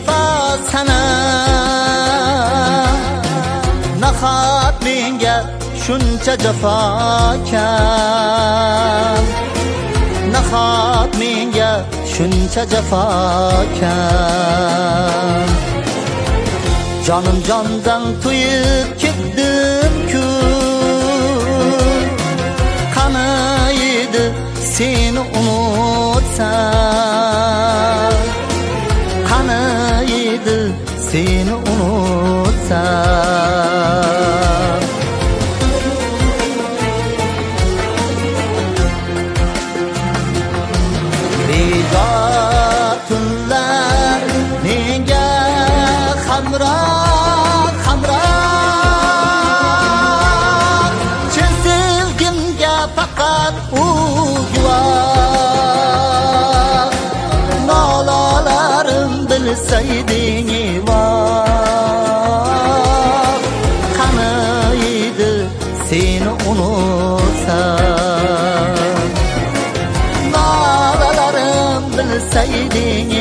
jafo sana nahot menga shuncha jafokam nahot menga shuncha jafokam jonim jondan to'yib ketdim-ku qani edi seni unutsam qani edi seni unutsam bejod tunlar menga hamroh hamroh chin sevgimga faqat u guvoh nolalarim bilsayding voh qani edi seni unutsam nolalarim bilsayding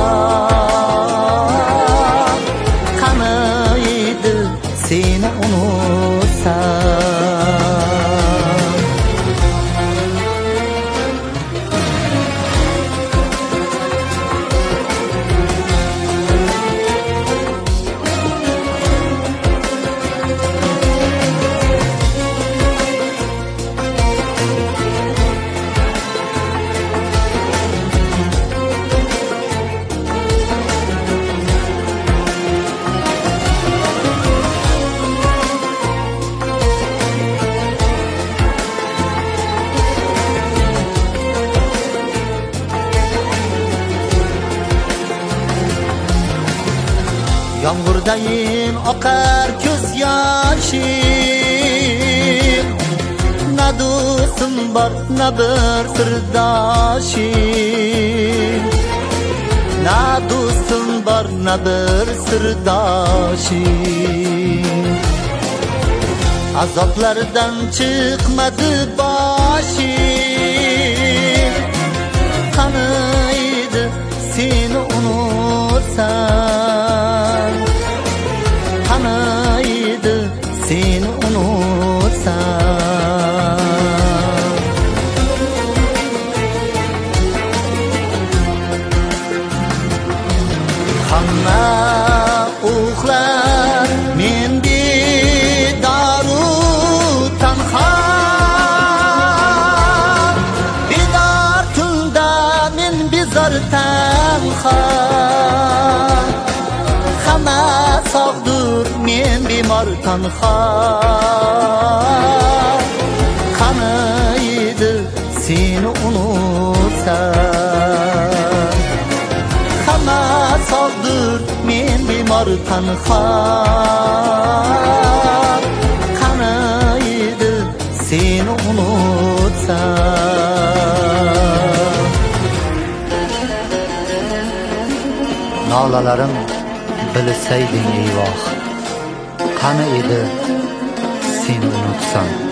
voh qani edi seni unutsam yomg'irdayin oqar ko'z yoshim na do'stim bor na bir sirdoshim na do'stim bor na bir sirdoshim azoblardan chiqmadi boshim qani edi seni unutsam qani edi seni unutsam hamma uxlar men bedoru tanho bedor tunda men bezor tanho hamma sog'dur men bemor tanho qani edi seni unutsam hamma sog'dur men bemor tanho qani edi seni unutsam nolalarim bilsayding voh qani edi seni unutsam